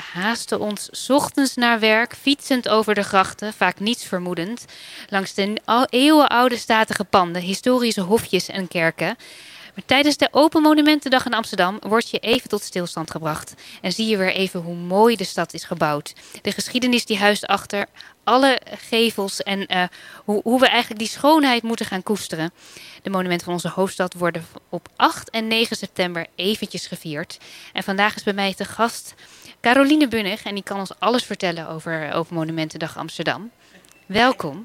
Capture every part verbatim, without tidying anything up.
haasten ons 's ochtends naar werk, fietsend over de grachten, vaak niets vermoedend, langs de al- eeuwenoude statige panden, historische hofjes en kerken. Maar tijdens de Open Monumentendag in Amsterdam word je even tot stilstand gebracht. En zie je weer even hoe mooi de stad is gebouwd. De geschiedenis die huist achter alle gevels en uh, hoe, hoe we eigenlijk die schoonheid moeten gaan koesteren. De monumenten van onze hoofdstad worden op acht en negen september eventjes gevierd. En vandaag is bij mij te gast Caroline Bunnig. En die kan ons alles vertellen over Open Monumentendag Amsterdam. Welkom.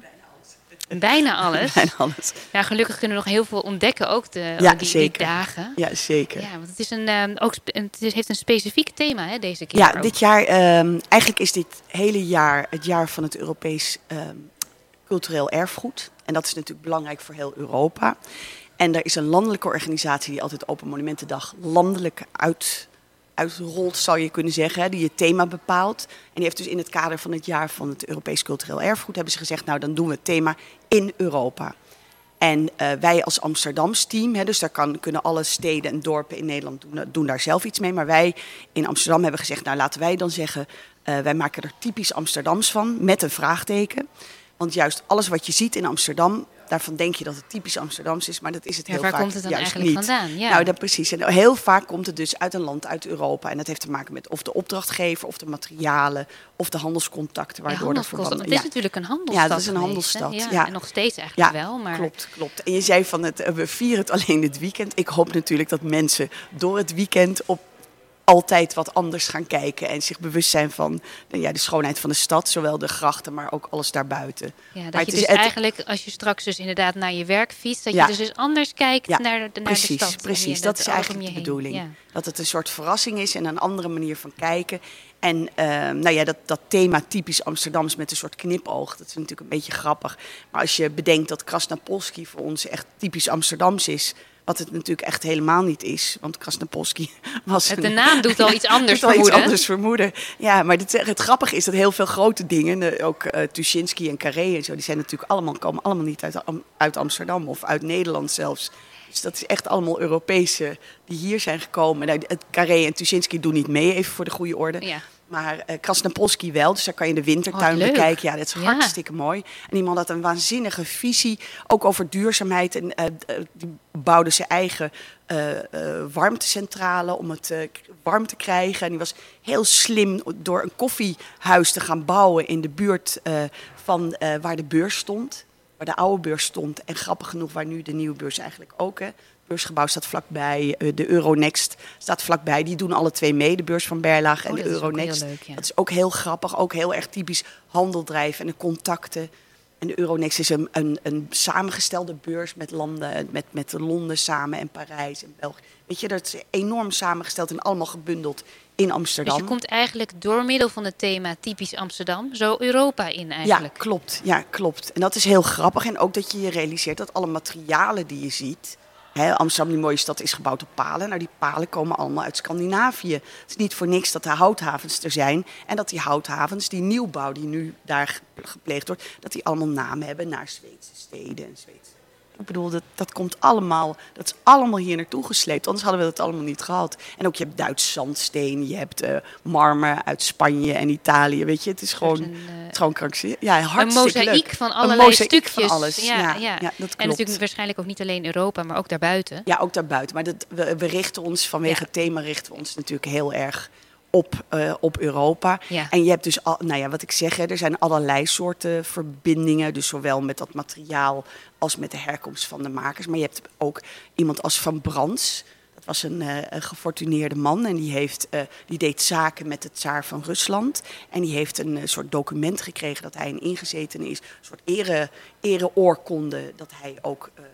Bijna alles. Bijna alles. Ja, gelukkig kunnen we nog heel veel ontdekken, ook de, Ja, die, zeker. die dagen. Ja, zeker. Ja, want het, is een, um, ook, spe- het is- heeft een specifiek thema, hè, deze keer. Ja, ook. dit jaar, um, eigenlijk is dit hele jaar het jaar van het Europees um, cultureel erfgoed. En dat is natuurlijk belangrijk voor heel Europa. En er is een landelijke organisatie die altijd Open Monumentendag landelijk uit, uitrolt, zou je kunnen zeggen. Hè, die het thema bepaalt. En die heeft dus in het kader van het jaar van het Europees cultureel erfgoed hebben ze gezegd, nou dan doen we het thema in Europa. En uh, wij als Amsterdams team, hè, dus daar kan, kunnen alle steden en dorpen in Nederland doen, doen daar zelf iets mee. Maar wij in Amsterdam hebben gezegd, nou laten wij dan zeggen, uh, wij maken er typisch Amsterdams van, met een vraagteken. Want juist alles wat je ziet in Amsterdam, daarvan denk je dat het typisch Amsterdams is, maar dat is het Ja, heel waar vaak komt het dan juist eigenlijk niet. vandaan? Ja. Nou, dat precies. En heel vaak komt het dus uit een land uit Europa. En dat heeft te maken met of de opdrachtgever, of de materialen, of de handelscontacten Ja, waardoor er handelskosten. verbanden. Het is natuurlijk een handelsstad. Ja, dat is een geweest, handelsstad, hè? Ja, ja. En nog steeds eigenlijk Ja, wel. Maar... klopt, klopt. En je zei van het, we vieren het alleen dit weekend. Ik hoop natuurlijk dat mensen door het weekend op altijd wat anders gaan kijken en zich bewust zijn van nou ja, de schoonheid van de stad, zowel de grachten, maar ook alles daarbuiten. Ja, dat maar je het dus is het- eigenlijk, als je straks dus inderdaad naar je werk fietst, dat Ja. je dus, dus anders kijkt Ja, naar, de, naar precies, de stad. precies. En Dat is alles eigenlijk om je de heen. bedoeling. Ja. Dat het een soort verrassing is en een andere manier van kijken. En uh, nou ja, dat, dat thema typisch Amsterdams met een soort knipoog, dat is natuurlijk een beetje grappig. Maar als je bedenkt dat Krasnapolski voor ons echt typisch Amsterdams is, wat het natuurlijk echt helemaal niet is. Want Krasnapolski was... Het, de naam doet al iets anders doet al vermoeden. iets anders vermoeden. Ja, maar het, het grappige is dat heel veel grote dingen, ook uh, Tuschinski en Carré en zo, die zijn natuurlijk allemaal, komen allemaal niet uit, uit Amsterdam of uit Nederland zelfs. Dus dat is echt allemaal Europese die hier zijn gekomen. Nou, het Carré en Tuschinski doen niet mee, even voor de goede orde. Ja. Maar uh, Krasnapolski wel, dus daar kan je de wintertuin Oh, leuk. bekijken. Ja, dat is Ja. hartstikke mooi. En die man had een waanzinnige visie, ook over duurzaamheid. En uh, die bouwde zijn eigen uh, uh, warmtecentrale om het uh, warm te krijgen. En die was heel slim door een koffiehuis te gaan bouwen in de buurt uh, van uh, waar de beurs stond. Waar de oude beurs stond. En grappig genoeg waar nu de nieuwe beurs eigenlijk ook... Hè. Het beursgebouw staat vlakbij, de Euronext staat vlakbij. Die doen alle twee mee, de beurs van Berlage en Oh, de dat is ook Euronext. heel leuk, ja. Dat is ook heel grappig, ook heel erg typisch handeldrijven en de contacten. En de Euronext is een, een, een samengestelde beurs met landen, met, met Londen samen en Parijs en België. Weet je, dat is enorm samengesteld en allemaal gebundeld in Amsterdam. Dus je komt eigenlijk door middel van het thema typisch Amsterdam zo Europa in eigenlijk. Ja, klopt. Ja, klopt. En dat is heel grappig. En ook dat je je realiseert dat alle materialen die je ziet... Hè, Amsterdam, die mooie stad, is gebouwd op palen. Nou, die palen komen allemaal uit Scandinavië. Het is niet voor niks dat de houthavens er zijn. En dat die houthavens, die nieuwbouw die nu daar gepleegd wordt... dat die allemaal namen hebben naar Zweedse steden en Zweedse... Ik bedoel, dat, dat komt allemaal, dat is allemaal hier naartoe gesleept. Anders hadden we dat allemaal niet gehad. En ook je hebt Duits zandsteen, je hebt uh, marmer uit Spanje en Italië. Weet je, het is gewoon, een, uh, het is gewoon krankzinnig. Ja, Een hartstikke mozaïek leuk. van Een allerlei mozaïek stukjes. van alles. Ja, Ja, ja. ja, dat klopt. En natuurlijk waarschijnlijk ook niet alleen Europa, maar ook daarbuiten. Ja, ook daarbuiten. Maar dat, we, we richten ons, vanwege Ja. het thema richten we ons natuurlijk heel erg op, uh, op Europa. Ja. En je hebt dus, al, nou ja, wat ik zeg, hè, er zijn allerlei soorten verbindingen. Dus zowel met dat materiaal als met de herkomst van de makers. Maar je hebt ook iemand als Van Brands. Dat was een, uh, een gefortuneerde man en die, heeft, uh, die deed zaken met de tsaar van Rusland. En die heeft een uh, soort document gekregen dat hij een ingezetene is. Een soort ere, ere-oorkonde dat hij ook... Uh,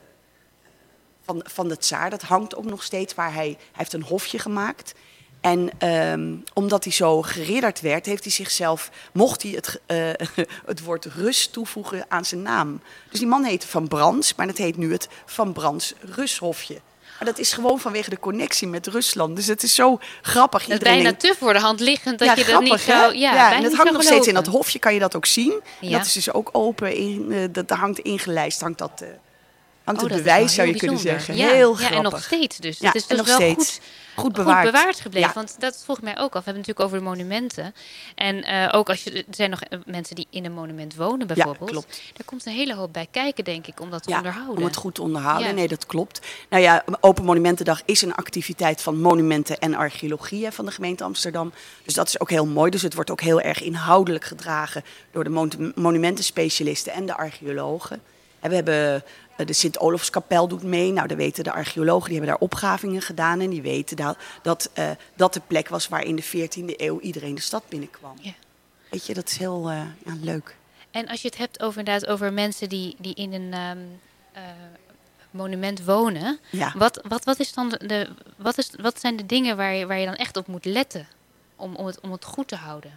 Van, van de tsaar. Dat hangt ook nog steeds waar hij... Hij heeft een hofje gemaakt. En um, omdat hij zo geridderd werd, heeft hij zichzelf... mocht hij het, uh, het woord Rus toevoegen aan zijn naam. Dus die man heette Van Brands, maar dat heet nu het Van Brands Rushofje. Maar dat is gewoon vanwege de connectie met Rusland. Dus het is zo grappig. Het is bijna denkt, te voor de hand liggend dat ja, je grappig, dat niet hè? zou... Ja, ja bijna en dat niet hangt zou nog steeds in dat geloven. hofje, kan je dat ook zien. En Ja. dat is dus ook open, in, uh, dat, dat hangt ingelijst, hangt dat... Uh, hangt Oh, het dat is bewijs, wel zou je heel kunnen bijzonder. zeggen. Ja, Heel ja, grappig. en nog steeds dus. Ja, Het is en dus nog wel steeds. goed goed bewaard, goed bewaard gebleven. Ja. Want dat vroeg mij ook af. We hebben het natuurlijk over de monumenten. En uh, ook als je, er zijn nog mensen die in een monument wonen bijvoorbeeld. Ja, klopt. Daar komt een hele hoop bij kijken, denk ik, om dat te ja, onderhouden. om het goed te onderhouden. Ja. Nee, dat klopt. Nou ja, Open Monumentendag is een activiteit van monumenten en archeologie hè, van de gemeente Amsterdam. Dus dat is ook heel mooi. Dus het wordt ook heel erg inhoudelijk gedragen door de mon- monumentenspecialisten en de archeologen. En we hebben de Sint-Olofskapel doet mee. Nou, dat weten de archeologen, die hebben daar opgravingen gedaan. En die weten dat dat, uh, dat de plek was waar in de veertiende eeuw iedereen de stad binnenkwam. Ja. Weet je, dat is heel uh, ja, leuk. En als je het hebt over, inderdaad, over mensen die, die in een um, uh, monument wonen. Ja. Wat, wat, wat, is dan de, wat, is, wat zijn de dingen waar je, waar je dan echt op moet letten om, om, het, om het goed te houden?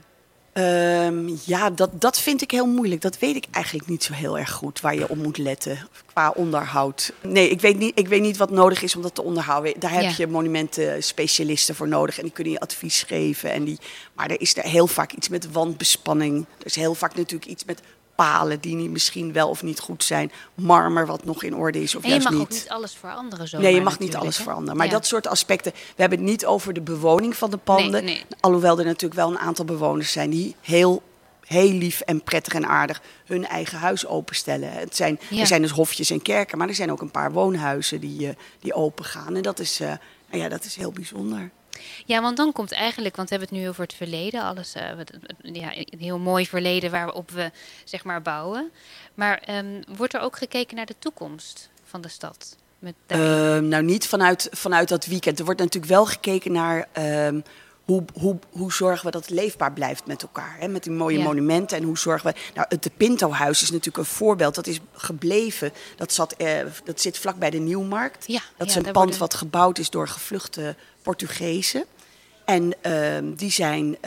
Um, ja, dat, dat vind ik heel moeilijk. Dat weet ik eigenlijk niet zo heel erg goed, waar je op moet letten qua onderhoud. Nee, ik weet niet, ik weet niet wat nodig is om dat te onderhouden. Daar heb ja. je monumentenspecialisten voor nodig en die kunnen je advies geven. En die, maar er is er heel vaak iets met wandbespanning. Er is heel vaak natuurlijk iets met palen die niet, misschien wel of niet goed zijn. Marmer wat nog in orde is of en je juist mag niet. ook niet alles veranderen zo. Nee, je mag niet alles hè? veranderen. Maar ja. dat soort aspecten. We hebben het niet over de bewoning van de panden. Nee, nee. Alhoewel er natuurlijk wel een aantal bewoners zijn die heel, heel lief en prettig en aardig hun eigen huis openstellen. Het zijn, ja. Er zijn dus hofjes en kerken, maar er zijn ook een paar woonhuizen die, uh, die open gaan. En dat is, uh, nou ja, dat is heel bijzonder. Ja, want dan komt eigenlijk, want we hebben het nu over het verleden, alles, uh, ja, een heel mooi verleden waarop we zeg maar bouwen. Maar um, wordt er ook gekeken naar de toekomst van de stad? Met uh, nou, niet vanuit, vanuit dat weekend. Er wordt natuurlijk wel gekeken naar um, hoe, hoe, hoe zorgen we dat het leefbaar blijft met elkaar. Hè? Met die mooie ja. monumenten en hoe zorgen we... Nou, het de Pintohuis is natuurlijk een voorbeeld. Dat is gebleven. Dat, zat, uh, dat zit vlak bij de Nieuwmarkt. Ja, dat is ja, een pand worden... wat gebouwd is door gevluchte Portugezen. En uh, die, zijn, uh,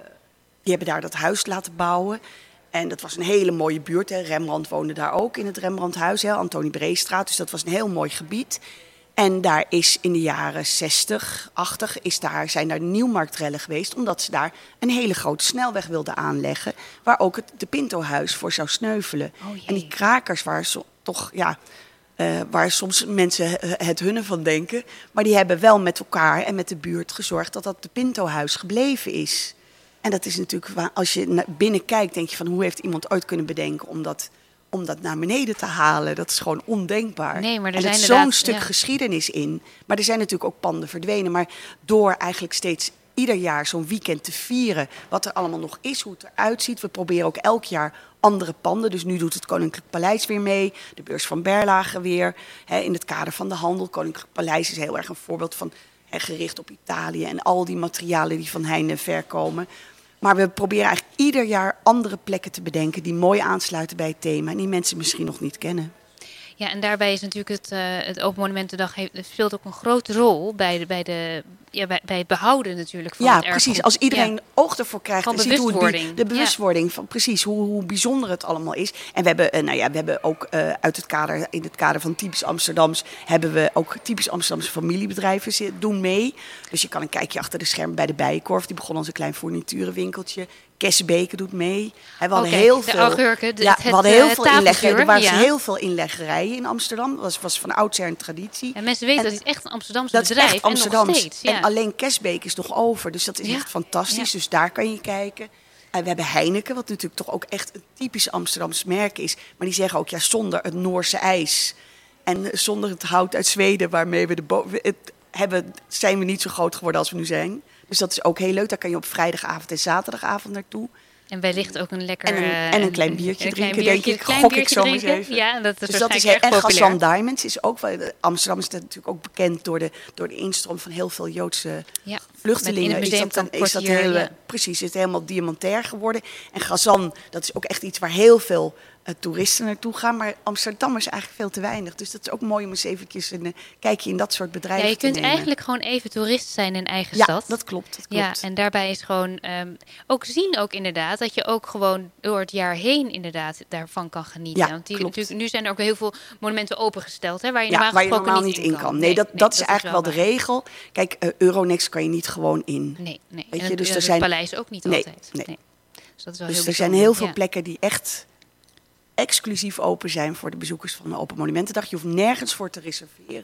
die hebben daar dat huis laten bouwen. En dat was een hele mooie buurt. Hè. Rembrandt woonde daar ook in het Rembrandthuis, hè, Antonie Breestraat. Dus dat was een heel mooi gebied. En daar is in de jaren zestig, achtig is daar, zijn daar nieuwmarktrellen geweest. Omdat ze daar een hele grote snelweg wilden aanleggen. Waar ook het de Pintohuis voor zou sneuvelen. Oh, en die krakers waren zo, toch... ja. Uh, waar soms mensen het hunne van denken. Maar die hebben wel met elkaar en met de buurt gezorgd dat dat de Pintohuis gebleven is. En dat is natuurlijk, als je naar binnen kijkt, denk je van hoe heeft iemand ooit kunnen bedenken om dat, om dat naar beneden te halen. Dat is gewoon ondenkbaar. Nee, maar er en er is zo'n stuk ja. geschiedenis in. Maar er zijn natuurlijk ook panden verdwenen. Maar door eigenlijk steeds ieder jaar zo'n weekend te vieren wat er allemaal nog is, hoe het eruit ziet. We proberen ook elk jaar andere panden. Dus nu doet het Koninklijk Paleis weer mee. De beurs van Berlage weer. Hè, in het kader van de handel. Koninklijk Paleis is heel erg een voorbeeld van hè, gericht op Italië. En al die materialen die van heinde en ver komen. Maar we proberen eigenlijk ieder jaar andere plekken te bedenken die mooi aansluiten bij het thema. En die mensen misschien nog niet kennen. Ja, en daarbij is natuurlijk het, uh, het Open Monumentendag heeft, speelt ook een grote rol bij, de, bij, de, ja, bij, bij het behouden natuurlijk van ja, het erfgoed. precies. Als iedereen ja. oog ervoor krijgt van en ziet hoe het, de bewustwording ja. van precies hoe, hoe bijzonder het allemaal is. En we hebben, uh, nou ja, we hebben ook uh, uit het kader, in het kader van Typisch Amsterdams, hebben we ook Typisch Amsterdamse familiebedrijven doen mee. Dus je kan een kijkje achter de schermen bij de Bijenkorf. Die begon als een klein fourniturenwinkeltje. Kesbeke doet mee. We hadden okay, heel de veel, augurken, de, ja, het, we hadden heel het, veel inleggerijen. Er waren ja. heel veel inleggerijen in Amsterdam. Dat was, was van oudsher een traditie. En mensen weten en, dat het echt een Amsterdamse dat bedrijf is echt Amsterdams. En nog steeds. Ja. En alleen Kesbeke is nog over. Dus dat is ja. echt fantastisch. Ja. Dus daar kan je kijken. En we hebben Heineken, wat natuurlijk toch ook echt een typisch Amsterdams merk is. Maar die zeggen ook, ja, zonder het Noorse ijs en zonder het hout uit Zweden waarmee we de bo- het hebben, zijn we niet zo groot geworden als we nu zijn. Dus dat is ook heel leuk. Daar kan je op vrijdagavond en zaterdagavond naartoe. En wellicht ook een lekker... En een, en een klein biertje een drinken, klein biertje, denk ik. Gok ik zo eens even. Ja, dat is dus dat is echt En populair. Gazan Diamonds is ook wel... Amsterdam is natuurlijk ook bekend door de, door de instroom van heel veel Joodse ja, vluchtelingen. Is dat, dan, is dat hier, heel, ja. Precies, is het helemaal diamantair geworden. En Gazan, dat is ook echt iets waar heel veel uh, toeristen naartoe gaan. Maar Amsterdam is eigenlijk veel te weinig. Dus dat is ook mooi om eens eventjes een uh, kijkje in dat soort bedrijven ja, je te kunt nemen. eigenlijk gewoon even toerist zijn in eigen ja, stad. dat klopt, dat klopt. Ja, en daarbij is gewoon um, ook zien ook inderdaad dat je ook gewoon door het jaar heen inderdaad daarvan kan genieten. Ja, Want die, klopt. natuurlijk, nu zijn er ook heel veel monumenten opengesteld, hè, waar je ja, normaal waar je gesproken normaal niet in kan. kan. Nee, nee, dat, nee, dat is dat eigenlijk is wel, wel de regel. Kijk, uh, Euronext kan je niet gewoon in. Nee, nee. Weet en je, dus het, er zijn paleis ook niet nee, altijd. Nee. Nee. Dus dat is wel dus heel er zijn bijzonder. heel veel ja. plekken die echt exclusief open zijn voor de bezoekers van de Open Monumentendag. Je hoeft nergens voor te reserveren.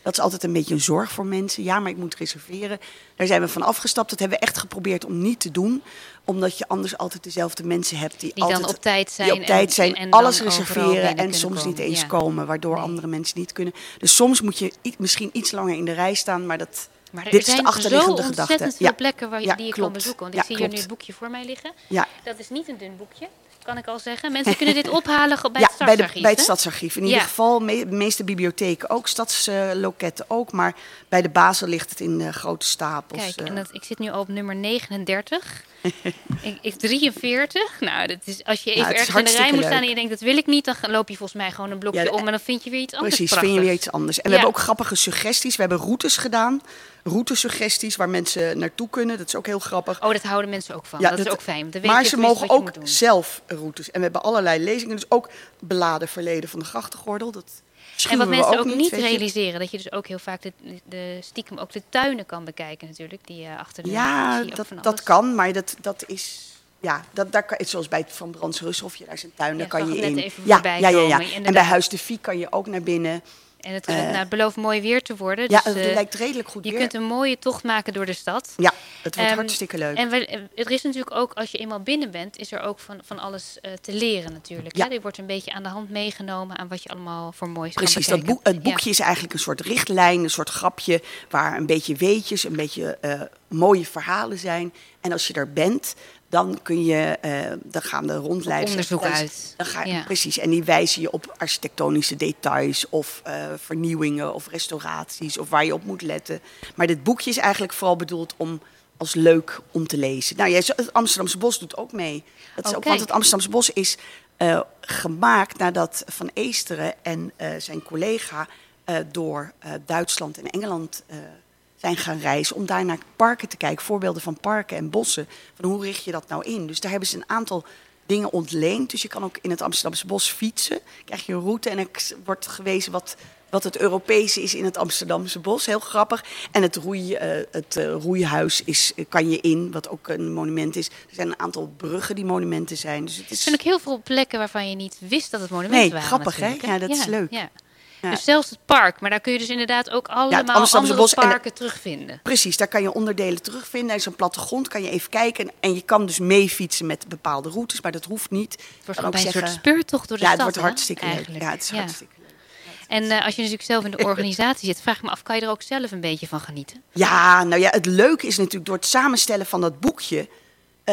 Dat is altijd een beetje een zorg voor mensen. Ja, maar ik moet reserveren. Daar zijn we van afgestapt. Dat hebben we echt geprobeerd om niet te doen. Omdat je anders altijd dezelfde mensen hebt die, Die altijd, dan op tijd zijn. die op tijd zijn, en, en alles dan reserveren en soms komen. niet eens ja. komen. Waardoor Nee. andere mensen niet kunnen. Dus soms moet je i- misschien iets langer in de rij staan. Maar dat, Maar er dit is zijn de achterliggende zo gedachte. ontzettend veel Ja. plekken waar je, Ja, die je klopt. kan bezoeken. Want Ja, ik zie hier nu klopt. het boekje voor mij liggen. Ja. Dat is niet een dun boekje, kan ik al zeggen. Mensen kunnen dit ophalen bij Ja, het bij, de, Stadsarchief. bij het hè? Stadsarchief. In Ja. ieder geval, me, de meeste bibliotheken ook, stadsloketten ook. Maar bij de Basel ligt het in uh, grote stapels. Kijk, uh. en dat, ik zit nu al op nummer negenendertig. ik, ik drieënveertig. Nou, dat is, als je even Nou, het is ergens in de rij hartstikke moet staan leuk. en je denkt, dat wil ik niet, dan loop je volgens mij gewoon een blokje Ja, de- om en dan vind je weer iets anders Precies, prachtigs. vind je weer iets anders. En we Ja. hebben ook grappige suggesties. We hebben routes gedaan. Routesuggesties waar mensen naartoe kunnen. Dat is ook heel grappig. Oh, dat houden mensen ook van. Ja, dat, dat- is ook fijn. Dan weet Maar je ze precies mogen wat je ook moet doen. zelf routes. En we hebben allerlei lezingen. Dus ook beladen verleden van de grachtengordel. Dat En schuwen wat we mensen ook, niet, niet weet je. realiseren, dat je dus ook heel vaak de, de stiekem ook de tuinen kan bekijken natuurlijk, die uh, achter de Ja, zie je ook dat, van dat alles. kan. Maar dat, dat is... Ja, dat, daar kan, zoals bij het Van Brands Rushofje, daar is een tuin, Ja, daar kan zag je ik net in. even Ja, voorbij ja, ja, ja. komen, En inderdaad. bij Huis de Vie kan je ook naar binnen. En het, Eh, nou, het belooft mooi weer te worden. Ja, Dus, het eh, lijkt redelijk goed je weer. kunt een mooie tocht maken door de stad. Ja, het wordt Ehm, hartstikke leuk. En we, er is natuurlijk ook, als je eenmaal binnen bent, is er ook van, van alles uh, te leren natuurlijk. Ja. Hè? Die wordt een beetje aan de hand meegenomen aan wat je allemaal voor moois Precies, kan dat bekijken. boek, het boekje is eigenlijk een soort richtlijn, een soort grapje, waar een beetje weetjes, een beetje uh, mooie verhalen zijn. En als je er bent, dan kun je, uh, dan gaan de rondleiders... Onderzoek dan, uit. Dan ga je, Ja. Precies, en die wijzen je op architectonische details of uh, vernieuwingen of restauraties of waar je op moet letten. Maar dit boekje is eigenlijk vooral bedoeld om als leuk om te lezen. Nou, jij, het Amsterdamse Bos doet ook mee. Dat is Oh, ook, kijk. want het Amsterdamse Bos is uh, gemaakt nadat Van Eesteren en uh, zijn collega uh, door uh, Duitsland en Engeland uh, zijn gaan reizen om daar naar parken te kijken, voorbeelden van parken en bossen. Van hoe richt je dat nou in? Dus daar hebben ze een aantal dingen ontleend. Dus je kan ook in het Amsterdamse Bos fietsen. Krijg je een route en er wordt gewezen wat, wat het Europese is in het Amsterdamse Bos. Heel grappig. En het, roei, uh, het uh, roeihuis is, kan je in, wat ook een monument is. Er zijn een aantal bruggen die monumenten zijn. Dus het is... Er zijn ook heel veel plekken waarvan je niet wist dat het monumenten Nee, waren. grappig hè? Ja, dat ja, is leuk. Ja. Ja. Dus zelfs het park, maar daar kun je dus inderdaad ook allemaal Amsterdamse andere Bos en- parken terugvinden. Precies, daar kan je onderdelen terugvinden. En zo'n plattegrond kan je even kijken. En je kan dus mee fietsen met bepaalde routes, maar dat hoeft niet. Het wordt Kan bij ook een zeggen- soort speurtocht door de Ja, het stad. wordt hè, hartstikke leuk. eigenlijk. Ja, het is Ja. hartstikke leuk. En uh, als je natuurlijk zelf in de organisatie zit, vraag ik me af, kan je er ook zelf een beetje van genieten? Ja, nou ja, het leuke is natuurlijk door het samenstellen van dat boekje. Uh,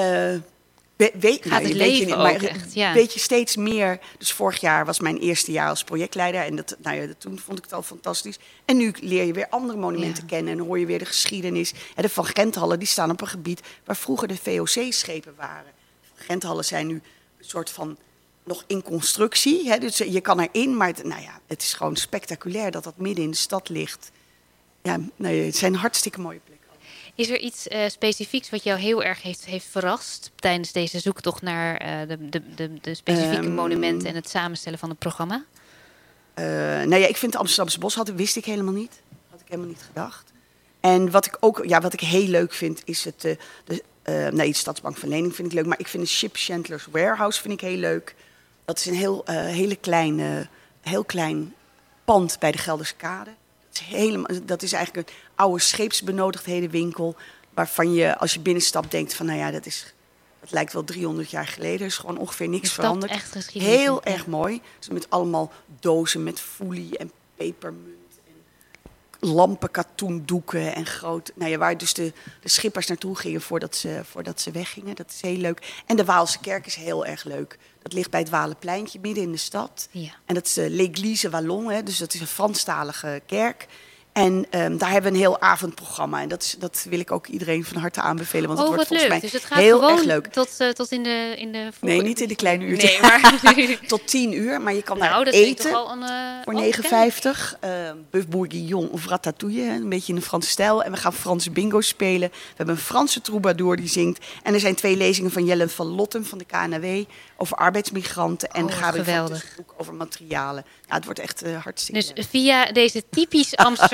we, weet, Gaat het weet leven je, niet, ook maar echt, ja. weet je steeds meer. Dus vorig jaar was mijn eerste jaar als projectleider. En dat, nou ja, dat, toen vond ik het al fantastisch. En nu leer je weer andere monumenten Ja. kennen. En dan hoor je weer de geschiedenis. En de Van Genthallen die staan op een gebied waar vroeger de V O C-schepen waren. Van Genthallen zijn nu een soort van nog in constructie. Hè, dus je kan erin, maar het, nou ja, het is gewoon spectaculair dat dat midden in de stad ligt. Ja, nee, het zijn hartstikke mooie plekken. Is er iets uh, specifieks wat jou heel erg heeft, heeft verrast tijdens deze zoektocht naar uh, de, de, de, de specifieke Um, monumenten en het samenstellen van het programma? Uh, nou ja, ik vind het Amsterdamse Bos had, wist ik helemaal niet. Had ik helemaal niet gedacht. En wat ik ook, ja, wat ik heel leuk vind, is het, uh, de, uh, nee, de Stadsbank van Lening vind ik leuk, maar ik vind de Ship Chandler's Warehouse vind ik heel leuk. Dat is een heel, uh, hele kleine, heel klein pand bij de Gelderse Kade. Dat is, helemaal, dat is eigenlijk een oude scheepsbenodigdhedenwinkel, waarvan je als je binnenstapt denkt van, nou ja, dat is, dat lijkt wel driehonderd jaar geleden. Er is gewoon ongeveer niks Je stapt veranderd. echt geschiedenis Heel in, ja. erg mooi. Dus met allemaal dozen met foelie en pepermunt en lampen, katoendoeken en groot. Nou ja, waar dus de, de schippers naartoe gingen voordat ze, voordat ze weggingen. Dat is heel leuk. En de Waalse kerk is heel erg leuk. Dat ligt bij het Walenpleintje, midden in de stad. Ja. En dat is de L'Église Wallon, hè, dus dat is een Franstalige kerk. En um, daar hebben we een heel avondprogramma. En dat, is, dat wil ik ook iedereen van harte aanbevelen. Want Oh, het wordt wat volgens leuk. mij Dus het gaat heel gewoon erg leuk. tot, uh, tot in de, in de vroege... Nee, niet in de kleine uurtjes. Nee, maar... Tot tien uur, maar je kan nou, daar dat vind ik eten. toch al een... Uh, Voor oh, negen vijftig. Uh, Bœuf bourguignon of ratatouille. Een beetje in de Franse stijl. En we gaan Franse bingo spelen. We hebben een Franse troubadour die zingt. En er zijn twee lezingen van Jelle van Lotten van de K N W. Over arbeidsmigranten. En Oh, Gabi van geweldig. Tussenbroek over materialen. Ja, het wordt echt uh, hartstikke Dus leuk. via deze typisch Amsterdamse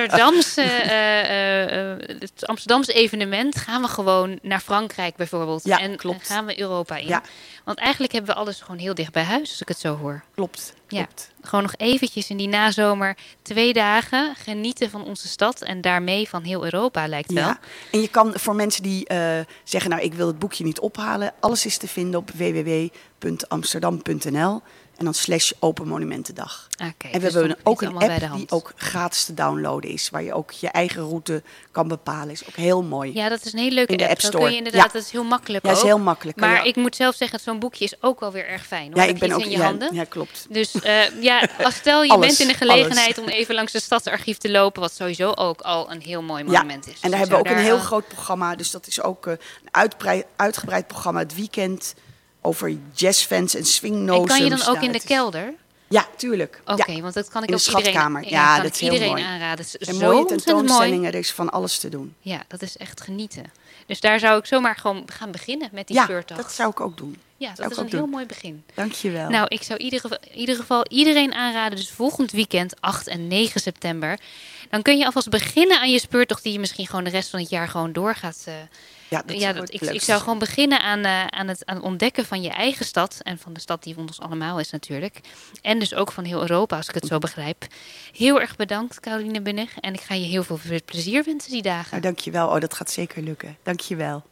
Amsterdamse, uh, uh, het Amsterdamse evenement gaan we gewoon naar Frankrijk bijvoorbeeld. Ja, en klopt. gaan we Europa in. Ja. Want eigenlijk hebben we alles gewoon heel dicht bij huis, als ik het zo hoor. Klopt, klopt. Ja, gewoon nog eventjes in die nazomer twee dagen genieten van onze stad en daarmee van heel Europa, lijkt wel. Ja. En je kan voor mensen die uh, zeggen, nou ik wil het boekje niet ophalen, alles is te vinden op w w w punt amsterdam punt n l en dan slash Open Monumentendag. Okay, en we dus hebben ook een app die ook gratis te downloaden is, waar je ook je eigen route kan bepalen. Is ook heel mooi. Ja, dat is een hele leuke in de app. App Store. Zo kun je inderdaad, ja. dat is heel makkelijk Ja, ook. is heel makkelijk. Maar ja. ik moet zelf zeggen, zo'n boekje is ook wel weer erg fijn. Hoor. Ja, Heb ik ben je ook iets in je ja, handen. Ja, klopt. Dus uh, ja, als stel je alles, bent in de gelegenheid alles. om even langs het stadsarchief te lopen, wat sowieso ook al een heel mooi monument ja. is. En daar dus hebben we ook een heel al... groot programma. Dus dat is ook uh, een uitbreid, uitgebreid programma het weekend over jazzfans en swingnozems. En kan je dan ook nou, in de is... kelder? Ja, tuurlijk. Oké, okay, ja. want dat kan ik in ook de schatkamer. iedereen, ja, kan dat is iedereen heel mooi. aanraden. Het is en zo mooie tentoonstellingen, tentoonstellingen, er is van alles te doen. Ja, dat is echt genieten. Dus daar zou ik zomaar gewoon gaan beginnen met die ja, speurtocht. Ja, dat zou ik ook doen. Ja, dat zou is een doen. heel mooi begin. Dank je wel. Nou, ik zou in ieder, geval, in ieder geval iedereen aanraden, dus volgend weekend, acht en negen september. Dan kun je alvast beginnen aan je speurtocht die je misschien gewoon de rest van het jaar gewoon doorgaat. Uh, ja, dat ja, dat, ik, ik zou gewoon beginnen aan, uh, aan, het, aan het ontdekken van je eigen stad. En van de stad die van ons allemaal is natuurlijk. En dus ook van heel Europa, als ik het zo begrijp. Heel erg bedankt, Caroline Bunnig. En ik ga je heel veel plezier wensen die dagen. Nou, dank je wel. Oh, dat gaat zeker lukken. Dank je wel.